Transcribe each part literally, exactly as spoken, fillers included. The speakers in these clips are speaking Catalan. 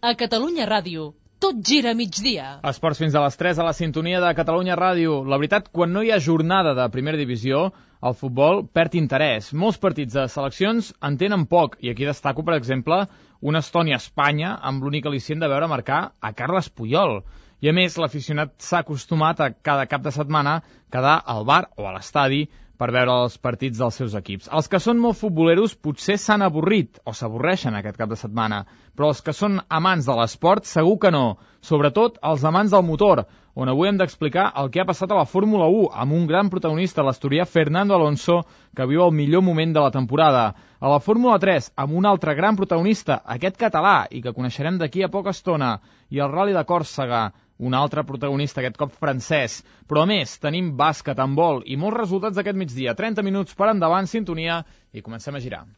A Catalunya Ràdio, tot gira a migdia. Esports fins a les tres a la sintonia de Catalunya Ràdio. La veritat, quan no hi ha jornada de primera divisió, el futbol perd interès. Molts partits de seleccions en tenen poc, i aquí destaco, per exemple, una Estònia-Espanya amb l'únic al·licient de veure marcar a Carles Puyol. I a més, l'aficionat s'ha acostumat a cada cap de setmana quedar al bar o a l'estadi per veure els partits dels seus equips. Els que són molt futboleros potser s'han avorrit o s'avorreixen aquest cap de setmana, però els que són amants de l'esport segur que no, sobretot els amants del motor, on avui hem d'explicar el que ha passat a la Fórmula u amb un gran protagonista, l'asturià Fernando Alonso, que viu el millor moment de la temporada. A la Fórmula tres, amb un altre gran protagonista, aquest català, i que coneixerem d'aquí a poca estona, i el Rally de Còrsega, un altre protagonista, aquest cop francès. Però a més, tenim bàsquet, handbol i molts resultats d'aquest migdia. trenta minuts per endavant, sintonia, i comencem a girar.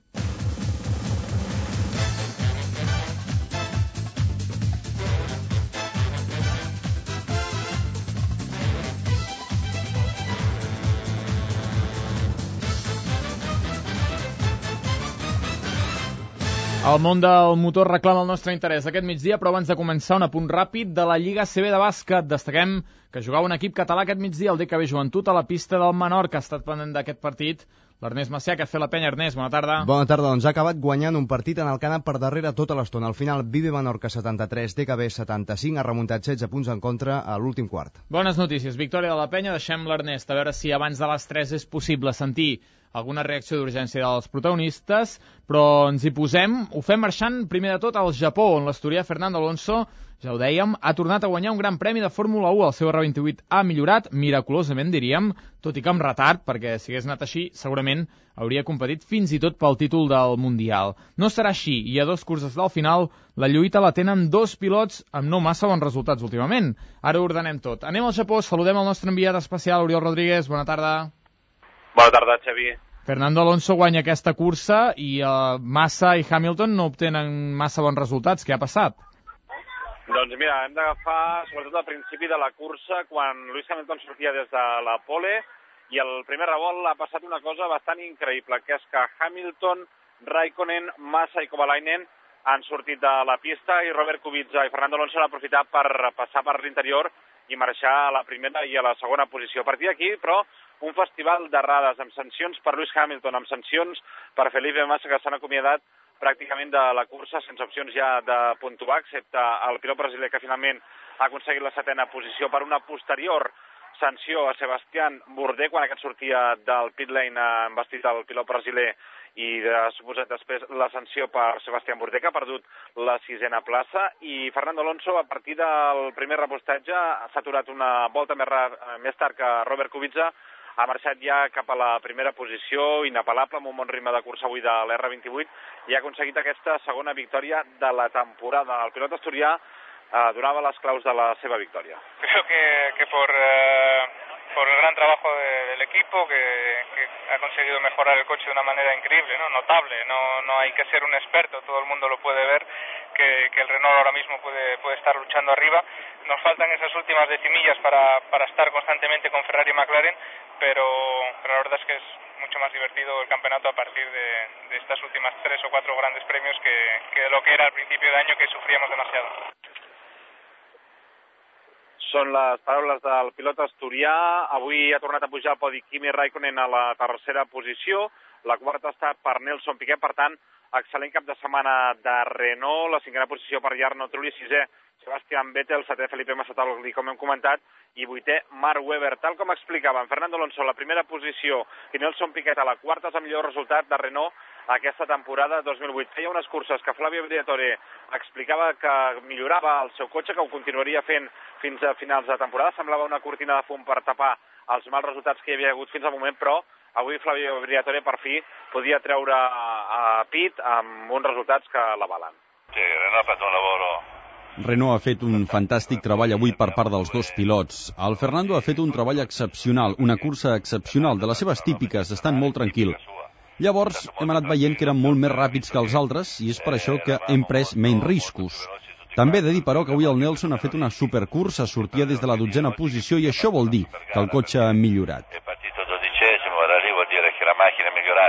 El món del motor reclama el nostre interès aquest migdia, però abans de començar, un apunt ràpid de la Lliga A C B de bàsquet. Destaquem que jugava un equip català aquest migdia, el D K B Joventut, a la pista del Menorca. Ha estat pendent d'aquest partit l'Ernest Macià, que ha fet la penya. Ernest, bona tarda. Bona tarda, doncs ha acabat guanyant un partit en el que ha anat per darrere tota l'estona. Al final, Vive Menorca setanta-tres, D K B setanta-cinc, ha remuntat setze punts en contra a l'últim quart. Bones notícies, victòria de la penya. Deixem l'Ernest a veure si abans de les tres és possible sentir alguna reacció d'urgència dels protagonistes, però ens hi posem. Ho fem marxant primer de tot al Japó, on l'asturià Fernando Alonso, ja ho dèiem, ha tornat a guanyar un gran premi de Fórmula u. El seu R vint-i-vuit ha millorat, miraculosament diríem, tot i que amb retard, perquè si hagués anat així, segurament hauria competit fins i tot pel títol del Mundial. No serà així, i a dos curses del final, la lluita la tenen dos pilots amb no massa bons resultats últimament. Ara ho ordenem tot. Anem al Japó, saludem el nostre enviat especial, Oriol Rodríguez. Bona tarda. Bona tarda, Xavi. Fernando Alonso guanya aquesta cursa i uh, Massa i Hamilton no obtenen massa bons resultats. Què ha passat? Doncs mira, hem d'agafar sobretot al principi de la cursa, quan Lewis Hamilton sortia des de la pole, i el primer revolt ha passat una cosa bastant increïble, que és que Hamilton, Raikkonen, Massa i Kovalainen han sortit de la pista i Robert Kubica i Fernando Alonso han aprofitat per passar per l'interior i marxar a la primera i a la segona posició. A partir d'aquí, però, un festival d'errades, amb sancions per Lewis Hamilton, amb sancions per Felipe Massa, que s'han acomiadat pràcticament de la cursa, sense opcions ja de puntuar, excepte el pilot brasiler, que finalment ha aconseguit la setena posició per una posterior sanció a Sebastián Bourdais, quan aquest sortia del pit lane envestit el pilot brasiler, i de suposat després la sanció per Sebastián Bourdais, que ha perdut la sisena plaça, i Fernando Alonso, a partir del primer repostatge, s'ha aturat una volta més, més tard que Robert Kubica, ha marxat ja cap a la primera posició, inapel·lable, amb un bon ritme de cursa avui de l'R vint-i-vuit, i ha aconseguit aquesta segona victòria de la temporada. El pilot asturià eh, donava les claus de la seva victòria. Creo que, que por, eh, por el gran trabajo de, del equipo, que, que ha conseguido mejorar el coche de una manera increíble, ¿no? Notable, no, no hay que ser un experto, todo el mundo lo puede ver, que, que el Renault ahora mismo puede, puede estar luchando arriba. Nos faltan esas últimas decimillas para, para estar constantemente con Ferrari y McLaren, pero, pero la verdad es que es mucho más divertido el campeonato a partir de, de estas últimas tres o cuatro grandes premios que, que lo que era al principio de año, que sufríamos demasiado. Són les paraules del pilot asturià. Avui ha tornat a pujar al podi Kimi Raikkonen a la tercera posició. La quarta està per Nelson Piquet, per tant, excel·lent cap de setmana de Renault. La cinquena posició per Jarno Trulli, sisè Sebastian Vettel, setè Felipe Massa, tal com hem comentat, i vuitè Mark Webber. Tal com explicàvem, Fernando Alonso a la primera posició i Nelson Piquet a la quarta és el millor resultat de Renault aquesta temporada dos mil vuit. Feia unes curses que Flavio Briatore explicava que millorava el seu cotxe, que ho continuaria fent fins a finals de temporada. Semblava una cortina de fum per tapar els mals resultats que hi havia hagut fins al moment, però avui Flavio Briatore per fi podia treure a pit amb uns resultats que l'avalen. Sí, Renault ha fet un lavoro. Renault ha fet un fantàstic treball avui per part dels dos pilots. El Fernando ha fet un treball excepcional, una cursa excepcional, de les seves típiques, estan molt tranquil. Llavors hem anat veient que eren molt més ràpids que els altres i és per això que hem pres menys riscos. També he de dir, però, que avui el Nelson ha fet una supercursa, sortia des de la dotzena posició i això vol dir que el cotxe ha millorat. È partito dodicesimo, ora lì vuol dire che la macchina è migliorata.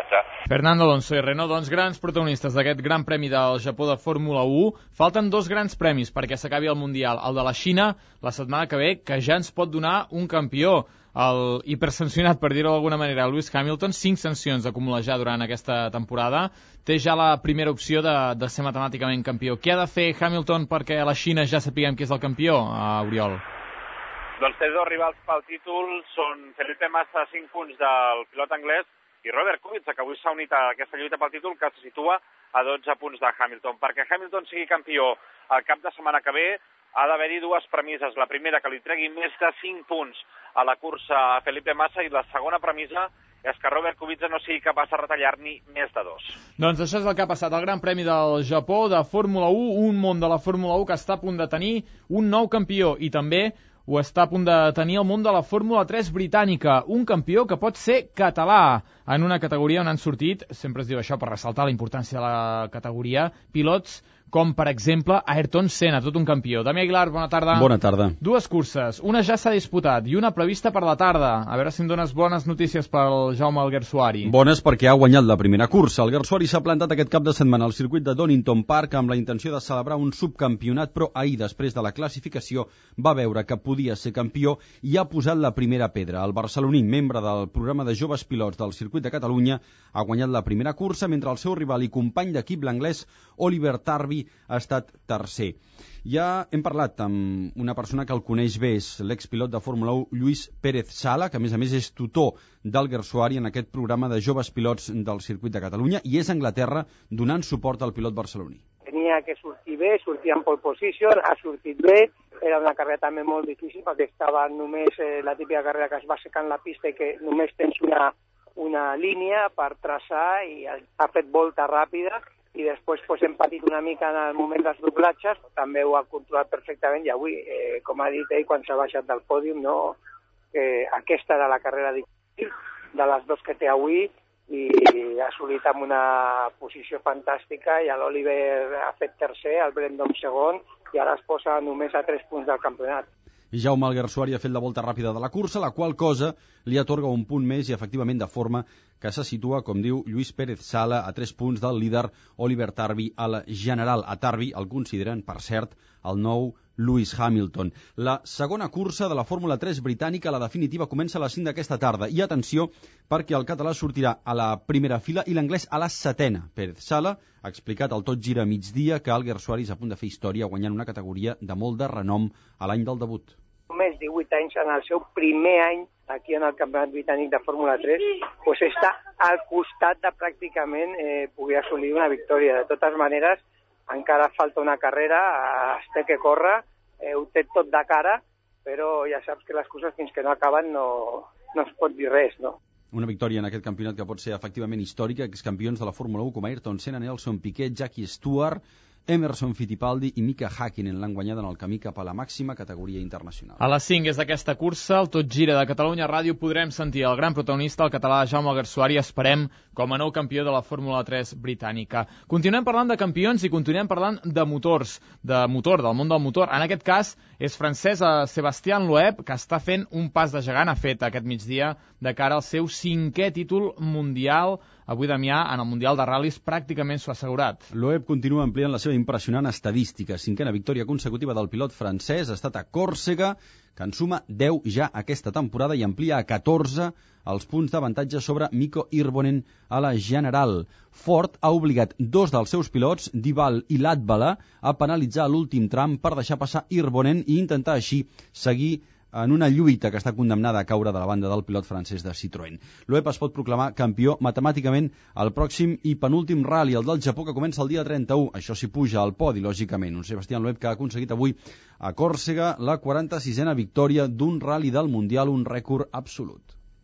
Fernando Alonso i Renault, doncs grans protagonistes d'aquest gran premi del Japó de Fórmula u. Falten dos grans premis perquè s'acabi el Mundial. El de la Xina, la setmana que ve, que ja ens pot donar un campió. El hipersancionat, per dir-ho d'alguna manera, Lewis Hamilton, cinc sancions acumula ja durant aquesta temporada. Té ja la primera opció de, de ser matemàticament campió. Què ha de fer Hamilton perquè a la Xina ja sapiguem qui és el campió, a Oriol? Doncs té dos rivals pel títol, són Felipe Massa a cinc punts del pilot anglès i Robert Kubica, que avui s'ha unit a aquesta lluita pel títol, que se situa a dotze punts de Hamilton. Perquè Hamilton sigui campió el cap de setmana que ve, ha d'haver-hi dues premisses. La primera, que li tregui més de cinc punts a la cursa a Felipe Massa, i la segona premissa és que Robert Kubica no sigui capaç de retallar-n'hi més de dos. Doncs això és el que ha passat al Gran Premi del Japó de Fórmula u, un món de la Fórmula u que està a punt de tenir un nou campió, i també ho està a punt de tenir el món de la Fórmula tres britànica, un campió que pot ser català, en una categoria on han sortit, sempre es diu això per ressaltar la importància de la categoria, pilots com, per exemple, Ayrton Senna, tot un campió. Damià Aguilar, bona tarda. Bona tarda. Dues curses, una ja s'ha disputat i una prevista per la tarda. A veure si em dones bones notícies pel Jaume Alguersuari. Bones perquè ha guanyat la primera cursa. El Alguersuari s'ha plantat aquest cap de setmana al circuit de Donington Park amb la intenció de celebrar un subcampionat, però ahir, després de la classificació, va veure que podia ser campió i ha posat la primera pedra. El barceloní, membre del programa de joves pilots del circuit de Catalunya, ha guanyat la primera cursa, mentre el seu rival i company d'equip, l'anglès Oliver Turvey, ha estat tercer. Ja hem parlat amb una persona que el coneix bé, és l'expilot de Fórmula u, Lluís Pérez Sala, que a més a més és tutor d'Alguersuari en aquest programa de joves pilots del circuit de Catalunya, i és a Anglaterra donant suport al pilot barceloní. Tenia que sortir bé, sortia en pole position, ha sortit bé, era una carrera també molt difícil perquè estava només eh, la típica carrera que es va secant la pista i que només tens una, una línia per traçar, i ha fet volta ràpida, i després pues, hem patit una mica en el moment dels doblatges, també ho ha controlat perfectament, i avui, eh, com ha dit ell quan s'ha baixat del pòdium, no, eh, aquesta era la carrera difícil de les dues que té avui, i ha assolit amb una posició fantàstica, i l'Oliver ha fet tercer, el Brendon segon, i ara es posa només a tres punts del campionat. Jaume Alguersuari ha fet la volta ràpida de la cursa, la qual cosa li atorga un punt més i efectivament de forma que se situa, com diu Lluís Pérez Sala, a tres punts del líder Oliver Turvey a la general. A Turvey el consideren, per cert, el nou Lewis Hamilton. La segona cursa de la Fórmula tres britànica, la definitiva, comença a les cinc d'aquesta tarda. I atenció, perquè el català sortirà a la primera fila i l'anglès a la setena. Pérez Sala ha explicat al Tot Gira Migdia que Alguersuari és a punt de fer història guanyant una categoria de molt de renom a l'any del debut. Només divuit anys, en el seu primer any aquí en el Campionat Britànic de Fórmula tres, pues està al costat de pràcticament eh, poder assolir una victòria. De totes maneres, encara falta una carrera, es té que córrer, eh, ho té tot de cara, però ja saps que les coses fins que no acaben no, no es pot dir res, no? Una victòria en aquest campionat que pot ser efectivament històrica, excampions de la Fórmula u com Ayrton Senna, Nelson Piquet, Jackie Stewart, Emerson Fittipaldi i Mika Häkkinen l'han guanyat en el camí cap a la màxima categoria internacional. A les cinc és d'aquesta cursa, el Tot Gira de Catalunya Ràdio, podrem sentir el gran protagonista, el català Jaume Alguersuari, esperem com a nou campió de la Fórmula tres britànica. Continuem parlant de campions i continuem parlant de motors, de motor, del món del motor. En aquest cas és francès Sébastien Loeb, que està fent un pas de gegant, ha fet aquest migdia de cara al seu cinquè títol mundial. Avui, Damià, en el Mundial de Ral·lis pràcticament s'ho ha assegurat. Loeb continua ampliant la seva impressionant estadística. Cinquena victòria consecutiva del pilot francès, ha estat a Còrsega, que en suma deu ja aquesta temporada i amplia a catorze els punts d'avantatge sobre Mikko Hirvonen a la general. Ford ha obligat dos dels seus pilots, Dibal i Latvala, a penalitzar l'últim tram per deixar passar Hirvonen i intentar així seguir en una lluita que està condemnada a caure de la banda del pilot francès de Citroën. Loeb es pot proclamar campió matemàticament al pròxim i penúltim rally, el del Japó, que comença el dia trenta-u. Això s'hi puja al podi, lògicament. Un Sébastien Loeb que ha aconseguit avui a Còrsega la quaranta-sisena victòria d'un rally del Mundial, un rècord absolut.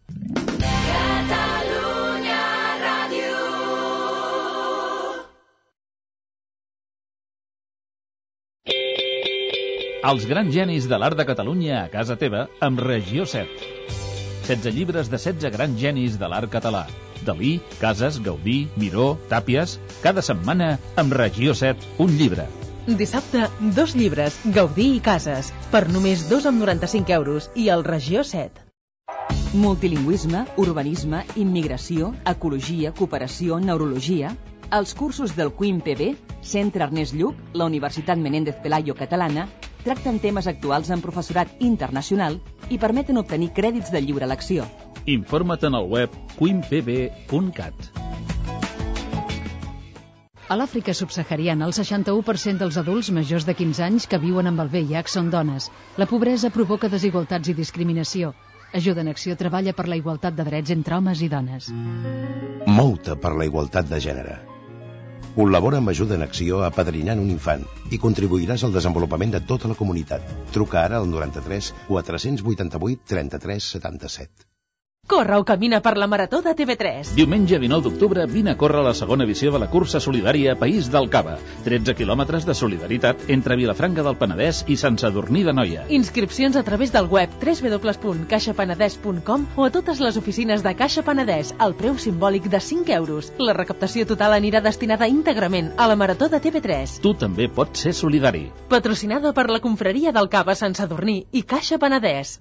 Catalunya Ràdio. Els grans genis de l'art de Catalunya a casa teva amb Regió set. setze llibres de setze grans genis de l'art català. Dalí, Casas, Gaudí, Miró, Tàpies... Cada setmana amb Regió set, un llibre. Dissabte, dos llibres, Gaudí i Casas, per només dos coma noranta-cinc euros i el Regió set. multilingüisme, urbanisme, immigració, ecologia, cooperació, neurologia. Els cursos del Q I M P B, Centre Ernest Lluch, la Universitat Menéndez Pelayo Catalana, tracten temes actuals amb professorat internacional i permeten obtenir crèdits de lliure elecció. Informa't en el web quimpb punt cat. A l'Àfrica subsahariana, el seixanta-u per cent dels adults majors de quinze anys que viuen amb el V I H són dones. La pobresa provoca desigualtats i discriminació. Ajuda en Acció treballa per la igualtat de drets entre homes i dones. Mou-te per la igualtat de gènere. Col·labora amb Ajuda en Acció apadrinant un infant i contribuiràs al desenvolupament de tota la comunitat. Truca ara al noranta-tres quatre-cents vuitanta-vuit trenta-tres setanta-set. Corre o camina per la Marató de T V tres. Diumenge dinou d'octubre vine a córrer la segona edició de la cursa solidària País del Cava. tretze quilòmetres de solidaritat entre Vilafranca del Penedès i Sant Sadurní d'Anoia. Inscripcions a través del web w w w punt caixa penedès punt com o a totes les oficines de Caixa Penedès al preu simbòlic de cinc euros. La recaptació total anirà destinada íntegrament a la Marató de T V tres. Tu també pots ser solidari. Patrocinada per la Confraria del Cava Sant Sadurní i Caixa Penedès.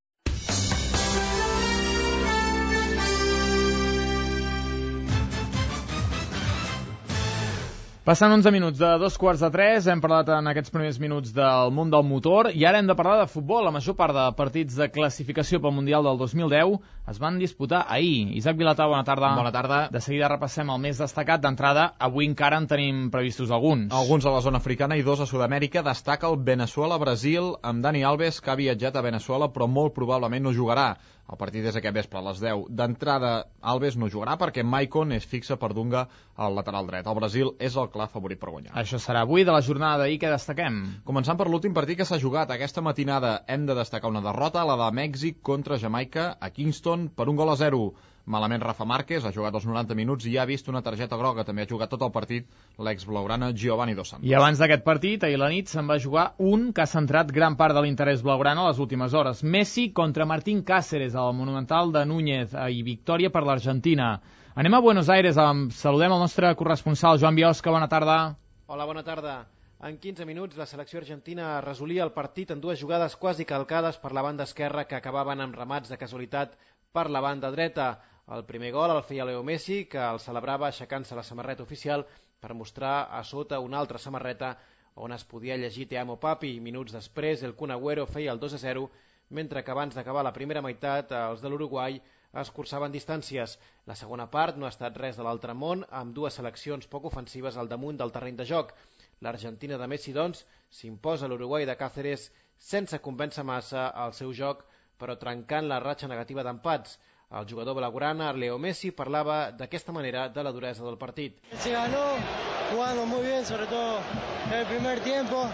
Passant onze minuts de dos quarts de tres, hem parlat en aquests primers minuts del món del motor i ara hem de parlar de futbol. La major part de partits de classificació pel Mundial del dos mil deu es van disputar ahir. Isaac Vilatà, bona tarda. Bona tarda. De seguida repassem el més destacat. D'entrada, avui encara en tenim previstos alguns. Alguns a la zona africana i dos a Sud-amèrica. Destaca el Veneçuela-Brasil amb Dani Alves, que ha viatjat a Veneçuela però molt probablement no jugarà. El partit és aquest vespre a les deu. D'entrada, Alves no jugarà perquè Maicon és fixa per Dunga al lateral dret. El Brasil és el clar favorit per guanyar. Això serà avui. De la jornada d'ahir, què destaquem? Començant per l'últim partit que s'ha jugat. Aquesta matinada hem de destacar una derrota, la de Mèxic contra Jamaica a Kingston per un gol a zero. Malament Rafa Márquez, ha jugat els noranta minuts i ha vist una targeta groga. També ha jugat tot el partit l'ex-blaugrana Giovanni Dos Santos. I abans d'aquest partit, ahir la nit, se'n va jugar un que ha centrat gran part de l'interès blaugrana a les últimes hores. Messi contra Martín Cáceres, al Monumental de Núñez, i victòria per l'Argentina. Anem a Buenos Aires, saludem el nostre corresponsal Joan Biosca, bona tarda. Hola, bona tarda. En quinze minuts la selecció argentina resolia el partit en dues jugades quasi calcades per la banda esquerra que acabaven amb remats de casualitat per la banda dreta. El primer gol el feia Leo Messi, que el celebrava aixecant-se la samarreta oficial per mostrar a sota una altra samarreta on es podia llegir Te amo papi. Minuts després el Kun Agüero feia el dos a zero, mentre que abans d'acabar la primera meitat els de l'Uruguai escurçaven distàncies. La segona part no ha estat res de l'altre món, amb dues seleccions poc ofensives al damunt del terreny de joc. L'Argentina de Messi, doncs, s'imposa a l'Uruguai de Cáceres sense convèncer massa el seu joc, però trencant la ratxa negativa d'empats. El jugador blaugrana, Leo Messi, parlava d'aquesta manera de la duresa del partit. Se ganó jugando muy bien, sobre todo en el primer tiempo.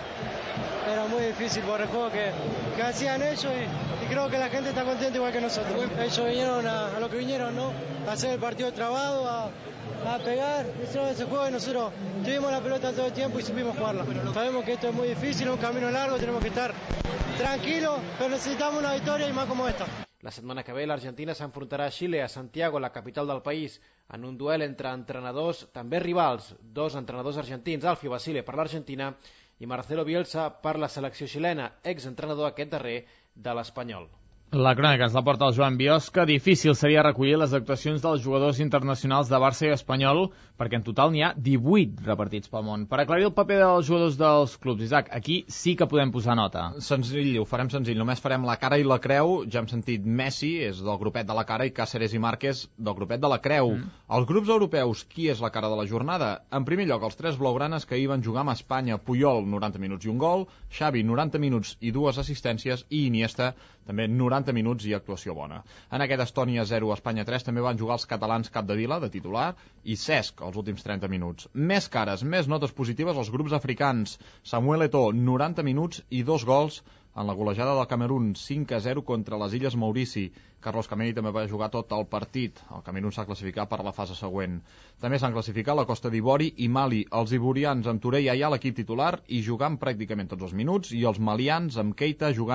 Era muy difícil por el juego que, que hacían ellos y, y creo que la gente está contenta igual que nosotros. Ellos vinieron a, a lo que vinieron, ¿no? A hacer el partido trabado, a, a pegar, hicieron ese juego y nosotros tuvimos la pelota todo el tiempo y supimos jugarla. Sabemos que esto es muy difícil, es un camino largo, tenemos que estar tranquilos, pero necesitamos una victoria y más como esta. La setmana que ve l'Argentina s'enfrontarà a Xile, a Santiago, la capital del país, en un duel entre entrenadors també rivals, dos entrenadors argentins, Alfio Basile per l'Argentina i Marcelo Bielsa per la selecció xilena, exentrenador aquest darrer de l'Espanyol. La crònica ens la porta el Joan Biosca. Difícil seria recollir les actuacions dels jugadors internacionals de Barça i Espanyol, perquè en total n'hi ha divuit repartits pel món. Per aclarir el paper dels jugadors dels clubs, Isaac, aquí sí que podem posar nota. Senzill, ho farem senzill. Només farem la cara i la creu. Ja hem sentit Messi, és del grupet de la cara, i Cáceres i Márquez del grupet de la creu. Mm. Els grups europeus, qui és la cara de la jornada? En primer lloc, els tres blaugranes que hi van jugar amb Espanya. Puyol, noranta minuts i un gol. Xavi, noranta minuts i dues assistències. I Iniesta, també noranta minuts i actuació bona. En aquest Estònia zero, Espanya tres, també van jugar els catalans Capdevila, de titular, i Cesc, els últims trenta minuts. Més cares, més notes positives als grups africans. Samuel Eto'o, noranta minuts i dos gols en la golejada del Camerún, cinc a zero contra les Illes Maurici. Carlos Kameni també va jugar tot el partit. El Camerún s'ha classificat per la fase següent. També s'han classificat la Costa d'Ivori i Mali. Els ivorians amb Touré ja hi ha l'equip titular i jugant pràcticament tots els minuts, i els malians amb Keita jugant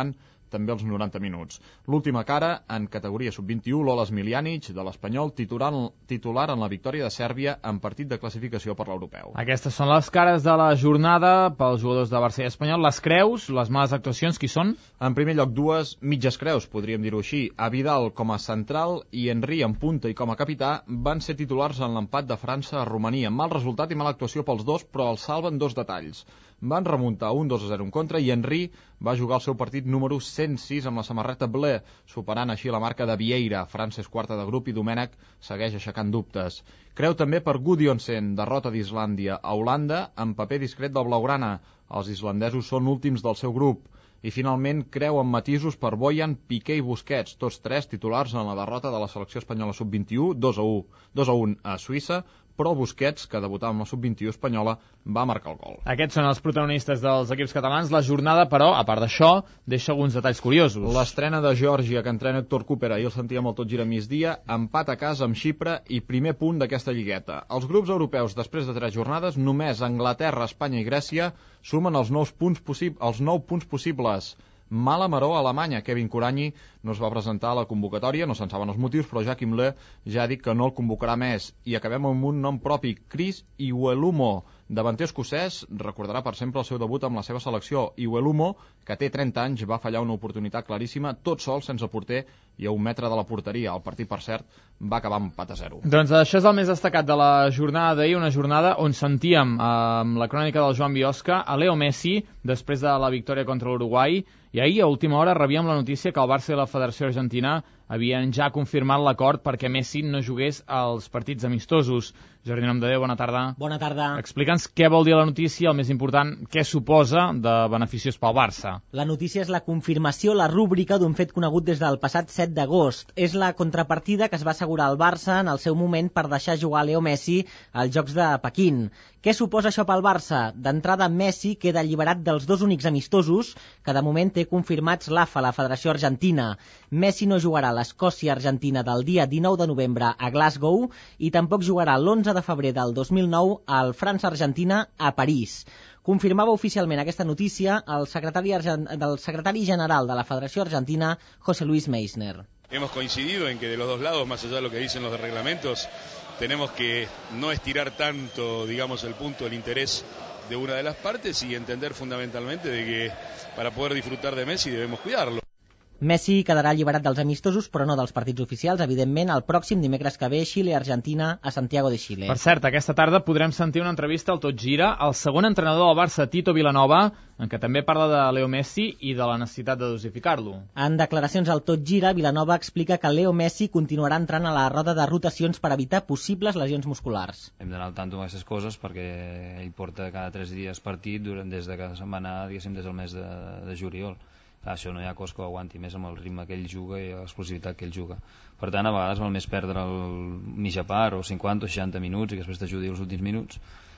també els noranta minuts. L'última cara, en categoria sub vint-i-u, Lola Smiljanic, de l'Espanyol, titular, titular en la victòria de Sèrbia en partit de classificació per l'Europeu. Aquestes són les cares de la jornada pels jugadors de Barça i Espanyol. Les creus, les males actuacions, qui són? En primer lloc, dues mitges creus, podríem dir-ho així. A Vidal com a central i Henry en punta i com a capità van ser titulars en l'empat de França a Romania. Mal resultat i mala actuació pels dos, però els salven dos detalls. Van remuntar un dos a zero en contra i Henry va jugar el seu partit número cent sis amb la samarreta bleu, superant així la marca de Vieira. França és quarta de grup i Domènech segueix aixecant dubtes. Creu també per Gudjonsen, derrota d'Islàndia a Holanda, amb paper discret del blaugrana. Els islandesos són últims del seu grup. I finalment creu en matisos per Bojan, Piqué i Busquets, tots tres titulars en la derrota de la selecció espanyola sub vint-i-u, dos a u, dos a un a Suïssa, però Busquets, que debutava amb la sub vint-i-u espanyola, va marcar el gol. Aquests són els protagonistes dels equips catalans. La jornada, però, a part d'això, deixa alguns detalls curiosos. L'estrena de Geòrgia, que entrena Héctor Cooper, ahir el sentíem al Tot Gira migdia, empat a casa amb Xipre i primer punt d'aquesta lligueta. Els grups europeus, després de tres jornades, només Anglaterra, Espanya i Grècia sumen els, nous punts possib- els nou punts possibles. Mala maror a Alemanya. Kevin Kuranyi no es va presentar a la convocatòria, no se'n saben els motius, però Joachim Löw ja ha dit que no el convocarà més. I acabem amb un nom propi, Chris Iwelumo, davanter escocès, recordarà per sempre el seu debut amb la seva selecció. Iwelumo, que té trenta anys, va fallar una oportunitat claríssima, tot sol, sense porter i a un metre de la porteria. El partit, per cert, va acabar amb empat a zero. Doncs això és el més destacat de la jornada d'ahir, una jornada on sentíem eh, amb la crònica del Joan Biosca a Leo Messi, després de la victòria contra l'Uruguai, i ahir a última hora rebíem la notícia que el Barça i la Federació Argentina havien ja confirmat l'acord perquè Messi no jugués als partits amistosos. Jordi Nomdedeu, bona tarda. Bona tarda. Explica'ns què vol dir la notícia, el més important, què suposa de beneficiós pel Barça. La notícia és la confirmació, la rúbrica d'un fet conegut des del passat set d'agost. És la contrapartida que es va assegurar al Barça en el seu moment per deixar jugar Leo Messi als Jocs de Pequín. Què suposa això pel Barça? D'entrada, Messi queda alliberat dels dos únics amistosos que de moment té confirmats l'A F A, la Federació Argentina. Messi no jugarà a l'Escòcia-Argentina del dia dinou de novembre a Glasgow i tampoc jugarà l'onze de febrer del dos mil nou al França-Argentina a París. Confirmava oficialment aquesta notícia el secretari, Argent... del secretari general de la Federació Argentina, José Luis Meissner. Hemos coincidido en que de los dos lados, más allá de lo que dicen los reglamentos, tenemos que no estirar tanto, digamos, el punto del interés de una de las partes y entender fundamentalmente de que para poder disfrutar de Messi debemos cuidarlo. Messi quedarà alliberat dels amistosos, però no dels partits oficials, evidentment, el pròxim dimecres que ve, Xile-Argentina, a Santiago de Xile. Per cert, aquesta tarda podrem sentir una entrevista al Tot Gira al segon entrenador del Barça, Tito Vilanova, en què també parla de Leo Messi i de la necessitat de dosificar-lo. En declaracions al Tot Gira, Vilanova explica que Leo Messi continuarà entrant a la roda de rotacions per evitar possibles lesions musculars. Hem d'anar al tanto amb aquestes coses perquè ell porta cada tres dies partit durant, des de cada setmana, diguéssim, des del mes de, de juliol. Això no hi ha cos que ho aguanti més amb el ritme que ell juga i l'explosivitat que ell juga. Per tant, a vegades val més perdre el mitja part o cinquanta o seixanta minuts i que després t'ajudi els últims minuts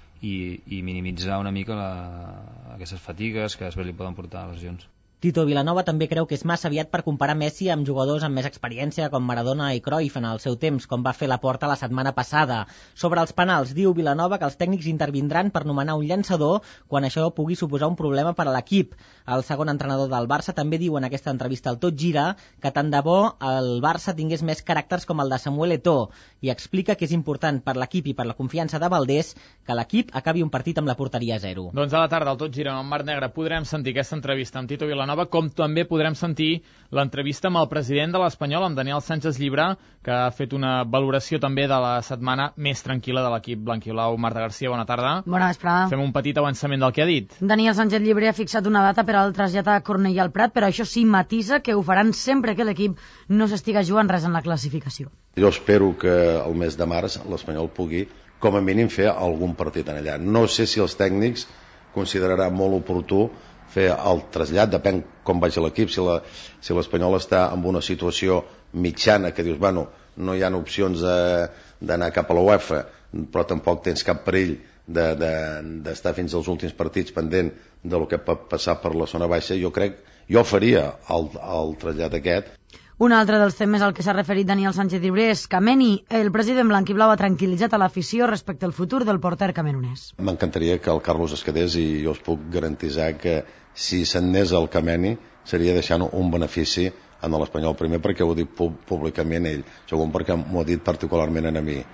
i, i minimitzar una mica la, aquestes fatigues que després li poden portar lesions. Tito Vilanova també creu que és massa aviat per comparar Messi amb jugadors amb més experiència com Maradona i Cruyff en el seu temps, com va fer Laporta la setmana passada. Sobre els penals, diu Vilanova que els tècnics intervindran per nomenar un llançador quan això pugui suposar un problema per a l'equip. El segon entrenador del Barça també diu en aquesta entrevista al Tot Gira que tant de bo el Barça tingués més caràcters com el de Samuel Eto'o i explica que és important per l'equip i per la confiança de Valdés que l'equip acabi un partit amb la porteria a zero. Doncs a la tarda al Tot Gira, amb Marc Negre, podrem sentir aquesta entrevista amb Tito Vilanova, com també podrem sentir l'entrevista amb el president de l'Espanyol, amb Daniel Sánchez Llibre, que ha fet una valoració també de la setmana més tranquil·la de l'equip blanquilau. Marta Garcia, bona tarda. Bona vesprada. Fem un petit avançament del que ha dit. Daniel Sánchez Llibre ha fixat una data per al trasllat a Cornellà al Prat, però això sí matisa que ho faran sempre que l'equip no s'estiga jugant res en la classificació. Jo espero que el mes de març l'Espanyol pugui, com a mínim, fer algun partit en allà. No sé si els tècnics consideraran molt oportú fer el trasllat, depèn com vagi l'equip, si la, si l'Espanyol està en una situació mitjana que dius, bueno, no hi ha opcions d'anar cap a la UEFA, però tampoc tens cap perill d'estar de, de, fins als últims partits pendent del que pot passar per la zona baixa. Jo crec, jo faria el, el trasllat aquest. Un altre dels temes al que s'ha referit Daniel Sánchez Llibre és Kameni. El president blanquiblau ha tranquil·litzat a l'afició respecte al futur del porter camerunès. M'encantaria que el Carlos es quedés i jo us puc garantitzar que si se'n anés el Kameni, seria deixant un benefici en l'Espanyol, primer perquè ho dic públicament ell, segon perquè m'ho ha dit particularment a mi,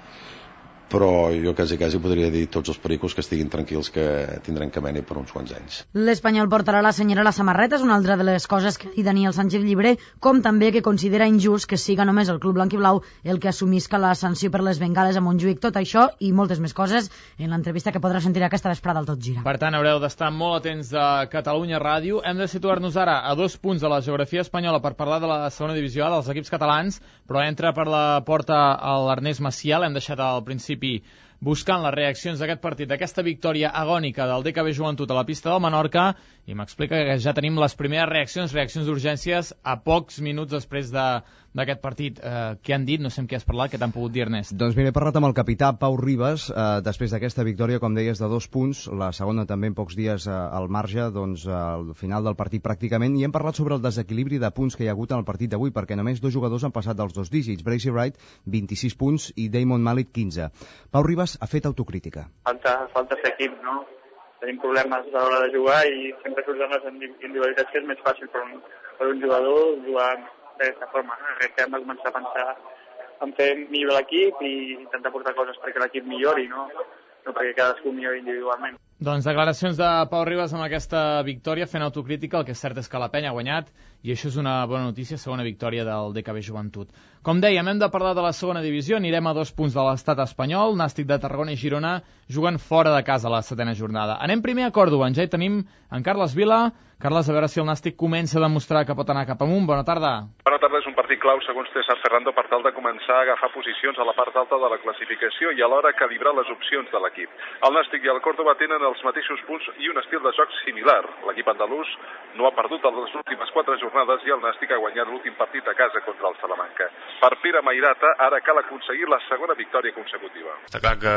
però jo quasi quasi podria dir tots els pericos que estiguin tranquils que tindran camini per uns quants anys. L'Espanyol portarà la senyera a la samarreta, és una altra de les coses que ha dit Daniel Sánchez Llibre, com també que considera injust que siga només el club blanquiblau el que assumisca la sanció per les bengales a Montjuïc. Tot això i moltes més coses en l'entrevista que podrà sentir aquesta vesprada al Tot Gira. Per tant, haureu d'estar molt atents de Catalunya Ràdio. Hem de situar-nos ara a dos punts de la geografia espanyola per parlar de la segona divisió A dels equips catalans, però entra per la porta l'Ernest Macià, l'hem deixat al principi buscant les reaccions d'aquest partit, d'aquesta victòria agònica del D K B Joventut a la pista del Menorca, i m'explica que ja tenim les primeres reaccions, reaccions d'urgències a pocs minuts després d'aquest de, partit. Eh, què han dit? No sé amb què has parlat, què t'han pogut dir, Ernest? Doncs mira, he parlat amb el capità Pau Ribas, eh, després d'aquesta victòria, com deies, de dos punts, la segona també en pocs dies eh, al marge, doncs al final del partit pràcticament, i hem parlat sobre el desequilibri de punts que hi ha hagut en el partit d'avui, perquè només dos jugadors han passat dels dos dígits, Bracy Wright, vint-i-sis punts, i Damon Malik, quinze. Pau Ribas ha fet autocrítica. Falta, falta fer equip, no? Tenim problemes a l'hora de jugar i sempre surten les individualitats que és més fàcil per un, per un jugador jugar d'aquesta forma. Crec que hem de començar a pensar en fer millor l'equip i intentar portar coses perquè l'equip millori, no, no perquè cadascú millori individualment. Doncs declaracions de Pau Ribas amb aquesta victòria, fent autocrítica. El que és cert és que la penya ha guanyat i això és una bona notícia, segona victòria del D K B Joventut. Com dèiem, hem de parlar de la segona divisió, anirem a dos punts de l'estat espanyol, Nàstic de Tarragona i Girona juguen fora de casa a la setena jornada. Anem primer a Còrdova, ja hi tenim en Carles Vila. Carles, a veure si el Nàstic comença a demostrar que pot anar cap amunt. Bona tarda. Bona tarda, és un partit clau, segons César Ferrando, per tal de començar a agafar posicions a la part alta de la classificació i alhora calibrar les opcions de l'equip. El Nàstic i el Còrdova tenen els mateixos punts i un estil de joc similar. L'equip andalús no ha perdut en les últimes quatre jornades i el Nàstic ha guanyat l'últim partit a casa contra el Salamanca. Per Pere Mairata, ara cal aconseguir la segona victòria consecutiva. Està clar que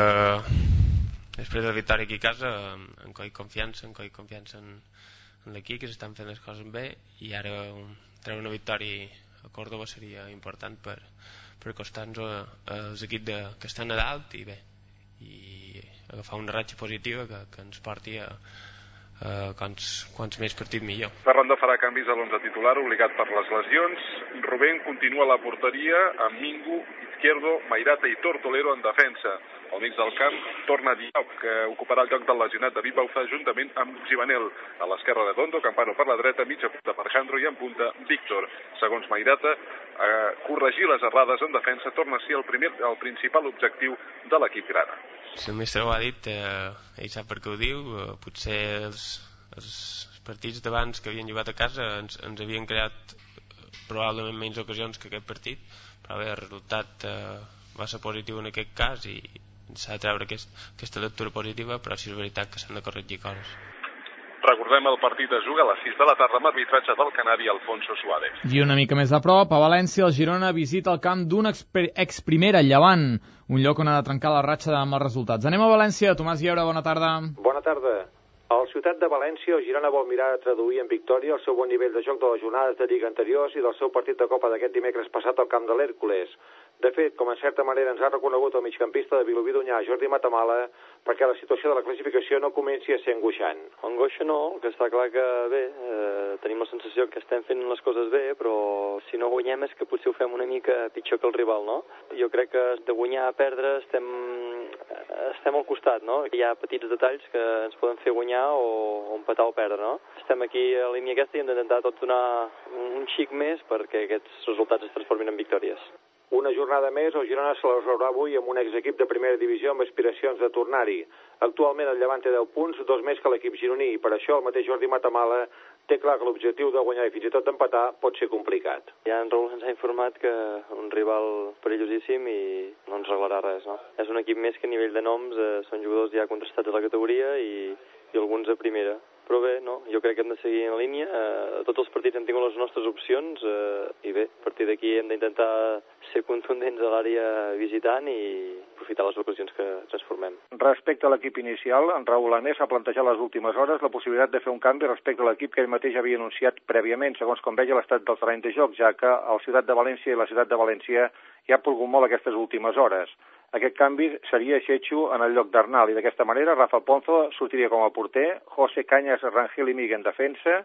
després de la victòria aquí a casa en coi confiança, en coi confiança en, en l'equip, que s'estan fent les coses bé, i ara un, treure una victòria a Còrdova seria important per, per acostar-nos als equips de, que estan a dalt i bé, i agafar una ratxa positiva que, que ens porti a Uh, quants, quants més partits millor. Ferrando farà canvis a l'onze titular obligat per les lesions. Rubén continua a la porteria amb Mingo, Izquierdo, Mairata i Tortolero en defensa. Al mig del camp torna Diop, que ocuparà el lloc del lesionat David Bauzá juntament amb Givanel. A l'esquerra de Dondo, Campano per la dreta, mitja punta per Jandro i en punta Víctor. Segons Mairata, eh, corregir les errades en defensa torna a ser el, primer, el principal objectiu de l'equip grana. Si el mestre ho ha dit, eh, ell sap per què ho diu, eh, potser els, els partits d'abans que havien jugat a casa ens, ens havien creat eh, probablement menys ocasions que aquest partit, però bé, el resultat eh, va ser positiu en aquest cas i s'ha de treure aquest, aquesta lectura positiva, però sí és veritat que s'han de corregir coses. Recordem, el partit es juga a les sis de la tarda amb arbitratge del canari Alfonso Suárez. I una mica més a prop, a València, el Girona visita el camp d'un ex-primera, Llevant, un lloc on ha de trencar la ratxa amb els resultats. Anem a València. Tomàs Lleure, bona tarda. Bona tarda. Al ciutat de València, el Girona vol mirar a traduir en victòria el seu bon nivell de joc de les jornades de Lliga anteriors i del seu partit de Copa d'aquest dimecres passat al camp de l'Hèrcules. De fet, com en certa manera ens ha reconegut el migcampista de Vilobí d'Onyar, Jordi Matamala, perquè la situació de la classificació no comenci a ser angoixant. Angoixa no, que està clar que bé, eh, tenim la sensació que estem fent les coses bé, però si no guanyem és que potser ho fem una mica pitjor que el rival, no? Jo crec que de guanyar a perdre estem, estem al costat, no? Hi ha petits detalls que ens poden fer guanyar o, o empatar o perdre, no? Estem aquí a la línia aquesta i hem d'intentar tot donar un xic més perquè aquests resultats es transformin en victòries. Una jornada més, el Girona se la resoldrà avui amb un exequip de primera divisió amb aspiracions de tornar-hi. Actualment el Llevant té deu punts, dos més que l'equip gironí, i per això el mateix Jordi Matamala té clar que l'objectiu de guanyar i fins i tot d'empatar pot ser complicat. Ja en Raül ens ha informat que un rival perillosíssim i no ens regalarà res, no? És un equip més que a nivell de noms, eh, són jugadors ja contrastats a la categoria i, i alguns a primera. Però bé, no, jo crec que hem de seguir en línia, eh, tots els partits hem tingut les nostres opcions eh, i bé, a partir d'aquí hem d'intentar ser contundents a l'àrea visitant i aprofitar les ocasions que transformem. Respecte a l'equip inicial, en Raül Anés ha plantejat les últimes hores la possibilitat de fer un canvi respecte a l'equip que ell mateix havia anunciat prèviament, segons com veia l'estat del terreny de joc, ja que el Ciutat de València i la Ciutat de València ja ha plogut molt aquestes últimes hores. Aquest canvi seria Xechu en el lloc d'Arnal i d'aquesta manera Rafa Ponzo sortiria com a porter, José Cañas, Rangel i Miguel en defensa,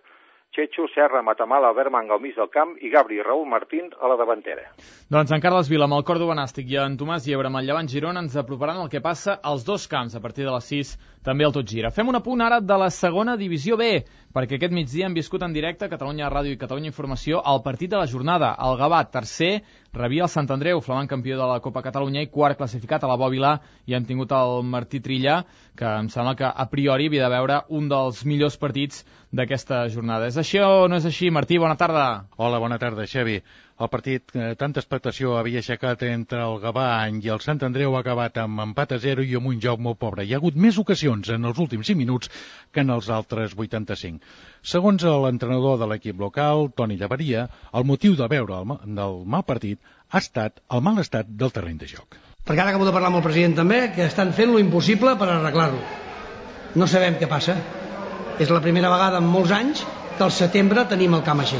Chechu, Serra, Matamala, Berman al mig del camp i Gabri i Raúl Martín a la davantera. Doncs en Carles Vila, amb el Córdoba Nàstic i en Tomàs Llebre amb el Llevant Girona ens aproparan el que passa als dos camps a partir de les sis, també al Tot Gira. Fem un apunt ara de la segona divisió B, perquè aquest migdia hem viscut en directe a Catalunya Ràdio i Catalunya Informació el partit de la jornada. El Gavà, tercer, rebia el Sant Andreu, flamant campió de la Copa Catalunya i quart classificat a la Bòbila, i hem tingut el Martí Trilla, que em sembla que a priori havia de veure un dels millors partits d'aquesta jornada. És així o no és així? Martí, bona tarda. Hola, bona tarda, Xavi. El partit, eh, tanta expectació havia aixecat entre el Gavà i el Sant Andreu ha acabat amb empat a zero i amb un joc molt pobre. Hi ha hagut més ocasions en els últims cinc minuts que en els altres vuitanta-cinc. Segons l'entrenador de l'equip local, Toni Llaveria, el motiu de veure el, del mal partit ha estat el mal estat del terreny de joc. Perquè ara acabo de parlar amb el president també, que estan fent lo impossible per arreglar-lo. No sabem què passa. És la primera vegada en molts anys que al setembre tenim el camp així.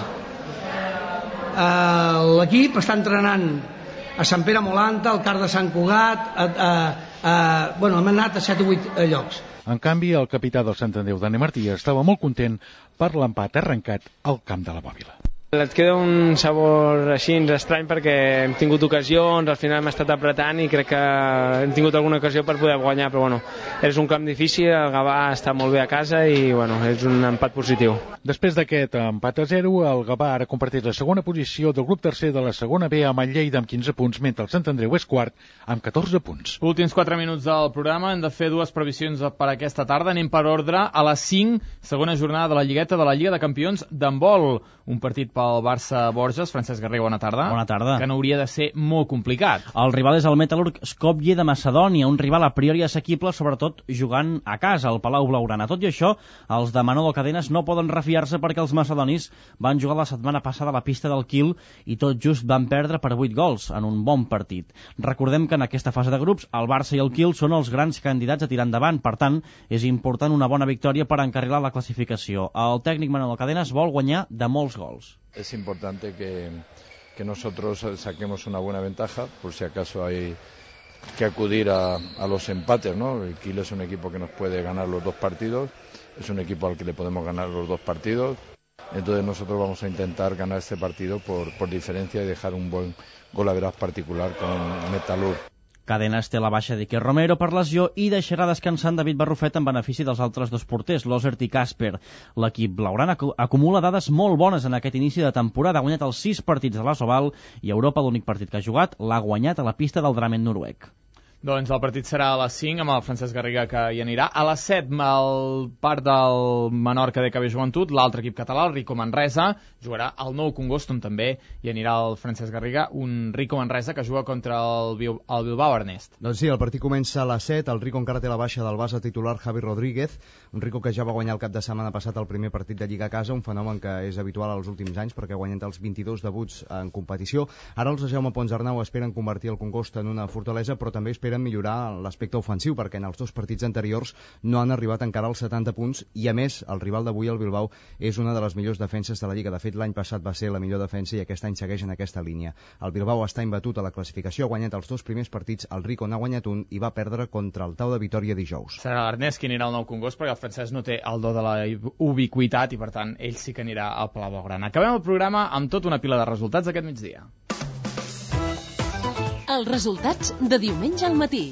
Uh, L'equip està entrenant a Sant Pere Molanta, al Car de Sant Cugat, a, a, a, bueno, hem anat a set o vuit llocs. En canvi, el capità del Sant Andreu, Dani Martí, estava molt content per l'empat arrencat al camp de la Bòbila. Et queda un sabor així estrany perquè hem tingut ocasions, al final hem estat apretant i crec que hem tingut alguna ocasió per poder guanyar, però bueno, és un camp difícil, el Gavà està molt bé a casa i bueno, és un empat positiu. Després d'aquest empat a zero, el Gavà ara comparteix la segona posició del grup tercer de la segona B amb el Lleida amb quinze punts, mentre el Sant Andreu és quart amb catorze punts. Últims quatre minuts del programa, hem de fer dues previsions per aquesta tarda. Anem per ordre. A les cinc, segona jornada de la Lligueta de la Lliga de Campions d'handbol. Un partit pel Barça-Borges. Francesc Garriga, bona tarda. Bona tarda. Que no hauria de ser molt complicat. El rival és el Metalurg Skopje de Macedònia, un rival a priori assequible, sobretot jugant a casa, al Palau Blaugrana. Tot i això, els de Manolo Cadenas no poden refiar-se perquè els macedonis van jugar la setmana passada a la pista del Kiel i tot just van perdre per vuit gols en un bon partit. Recordem que en aquesta fase de grups el Barça i el Kiel són els grans candidats a tirar endavant, per tant, és important una bona victòria per encarrilar la classificació. El tècnic Manolo Cadenas vol guanyar de molts gols. Es importante que, que nosotros saquemos una buena ventaja, por si acaso hay que acudir a, a los empates, ¿no? El Kiel es un equipo que nos puede ganar los dos partidos, es un equipo al que le podemos ganar los dos partidos, entonces nosotros vamos a intentar ganar este partido por, por diferencia y dejar un buen golaveraz particular con Metalurg. Cadenas té la baixa d'Iker Romero per lesió i deixarà descansant David Barrufet en benefici dels altres dos porters, Losert i Casper. L'equip blaugrana acumula dades molt bones en aquest inici de temporada. Ha guanyat els sis partits de l'Asobal i a Europa l'únic partit que ha jugat l'ha guanyat a la pista del Dramen noruec. Doncs el partit serà a les cinc amb el Francesc Garriga, que hi anirà. A les set, el part del Menorca de K B Joventut, l'altre equip català, el Rico Manresa, jugarà al Nou Congost, on també hi anirà el Francesc Garriga, un Rico Manresa que juga contra el, Bil el Bilbao, Ernest. Doncs sí, el partit comença a les set, el Rico encara té la baixa del base titular Javi Rodríguez, un Rico que ja va guanyar el cap de setmana passat el primer partit de Lliga a casa, un fenomen que és habitual als últims anys perquè ha guanyat els vint-i-dos debuts en competició. Ara els de Jaume Ponsarnau esperen convertir el Congost en una fortalesa, però també esperen millorar l'aspecte ofensiu, perquè en els dos partits anteriors no han arribat encara als setanta punts i, a més, el rival d'avui, el Bilbao, és una de les millors defenses de la Lliga. De fet, l'any passat va ser la millor defensa i aquest any segueix en aquesta línia. El Bilbao està imbatut a la classificació, ha guanyat els dos primers partits, el Rico n'ha guanyat un i va perdre contra el Tau de Vitòria dijous. Serà l'Ernest qui anirà al Nou Congost, perquè el francès no té el do de la ubiquitat i, per tant, ell sí que anirà al Palau Blaugrana. Acabem el programa amb tota una pila de resultats aquest migdia. Els resultats de diumenge al matí.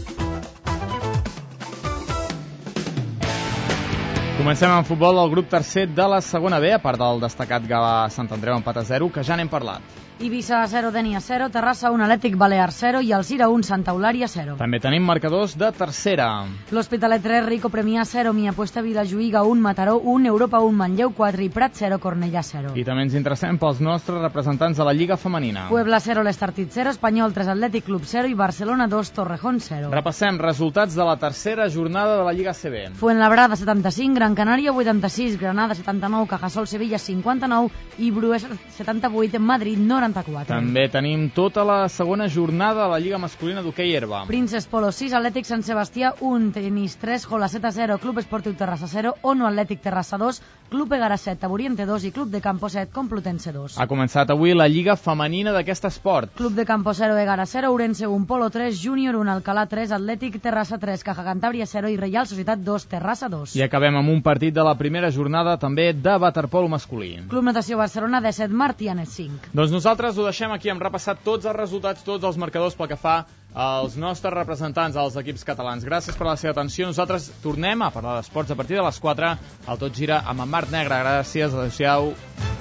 Comencem amb futbol al grup tercer de la segona B, a part del destacat Gavà Sant Andreu empat a zero, que ja n'hem parlat. Ibiza zero, Denia zero, Terrassa un, Atlètic Balear zero i Alzira un, Santa Eulària zero. També tenim marcadors de tercera. L'Hospitalet tres, Rico Premià zero, Miapuesta Vilajuïga un, Mataró un, Europa un, Manlleu quatre i Prat zero, Cornellà zero. I també ens interessem pels nostres representants de la Lliga Femenina. Puebla zero, l'Estartit zero, Espanyol tres, Atlètic Club zero i Barcelona dos, Torrejón zero. Repassem resultats de la tercera jornada de la Lliga A C B. Fuenlabrada setanta-cinc, Gran Canària vuitanta-sis, Granada setanta-nou, Cajasol Sevilla cinquanta-nou i Brues setanta-vuit, Madrid noranta-quatre. També tenim tota la segona jornada de la Lliga Masculina d'Hoquei Herba. Princes Polo sis, Atlètic Sant Sebastià un, Tenis tres, Jolaceta zero, Club Esportiu Terrassa zero, Ono Atlètic Terrassa dos, Club Egara set, Taburiente dos i Club de Campo set, Complutense dos. Ha començat avui la Lliga Femenina d'aquest esport. Club de Campo zero, Egara zero, Ourense un, Polo tres, Júnior un, Alcalà tres, Atlètic Terrassa tres, Caja Cantàbria zero i Reial Societat dos, Terrassa dos. I acabem amb un un partit de la primera jornada també de waterpolo masculí. Club Natació Barcelona, disset, Martianes, cinc. Doncs nosaltres ho deixem aquí, hem repassat tots els resultats, tots els marcadors pel que fa als nostres representants, als equips catalans. Gràcies per la seva atenció. Nosaltres tornem a parlar d'esports a partir de les quatre. El Tot Gira amb en Marc Negre. Gràcies, adéu-siau.